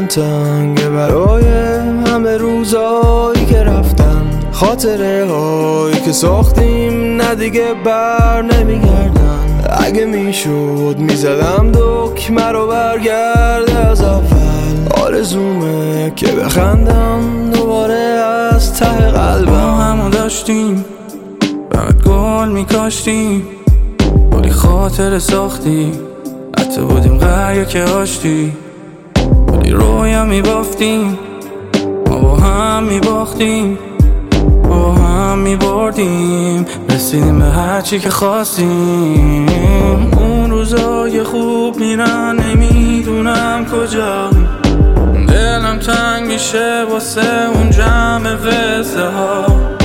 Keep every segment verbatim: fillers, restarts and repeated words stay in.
تنگه برای همه روزایی که رفتن، خاطره هایی که ساختیم نه دیگه بر نمیگردن. اگه میشد میزدم دکمه رو برگرده از اول، آرزومه که بخندم دوباره از ته قلبم. ما همو داشتیم فقط گل میکاشتیم، بودی خاطر ساختی، حتی بودیم قریه که آشتی، بودی رویا میبافتیم، ما با هم میباختیم، با هم میبردیم، رسیدیم به هرچی که خواستیم. اون روزای خوب میرن نمیدونم کجا، دلم تنگ میشه واسه اون جمع وزه ها،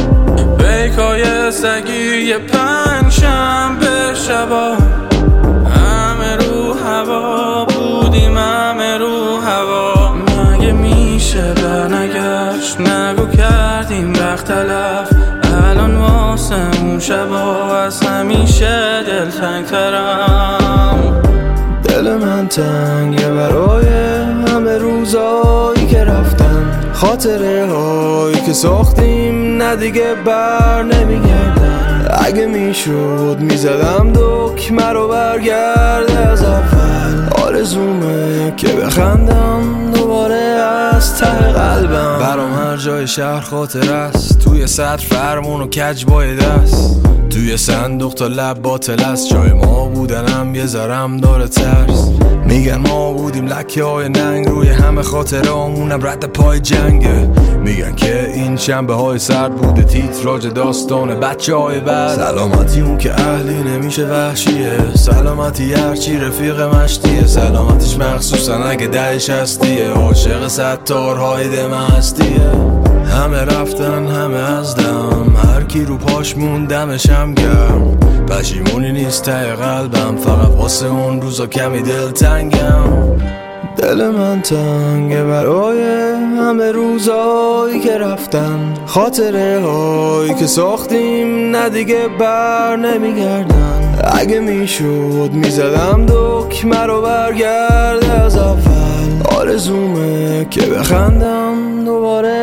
بیکای سگی یه پنج شنبه شبا، همه رو هوا بودیم، همه رو هوا. مگه میشه برنگشت، نگو کردیم وقت تلف، الان واسه اون شبا از همیشه دل تنگ ترم. دل من تنگه برای همه روزایی که رفتن، خاطره هایی که ساختیم نه دیگه بر نمیگردن. اگه میشد میزدم دکمه رو برگرده از اول، آرزومه که بخندم دوباره از ته قلبم. برام هر جای شهر خاطر است، توی سطر فرمون و کج بای دست، توی صندوق تا لب باطل است، جای ما بودنم یه ذرم داره ترس. میگن ما بودیم لکه های ننگ روی همه خاطره همونم رد پای جنگه، میگن که این شنبه های سرد بوده تیتراژ داستان بچه های بعد. سلامتی اون که اهلی نمیشه وحشیه، سلامتی هرچی رفیق مشتیه، سلامتیش مخصوصا اگه دهش هستیه، عاشق ستارهای دم هستیه. همه رفتن همه از دم، هر کی رو پاش موندمش هم گرم، پشیمونی نیست ته قلبم، فقط واسه اون روزا کمی دل تنگم. دل من تنگه برای همه روزایی که رفتن، خاطره هایی که ساختیم نه دیگه بر نمیگردن. اگه میشد میزدم دکمه رو برگرده از اول، آرزومه که بخندم دوباره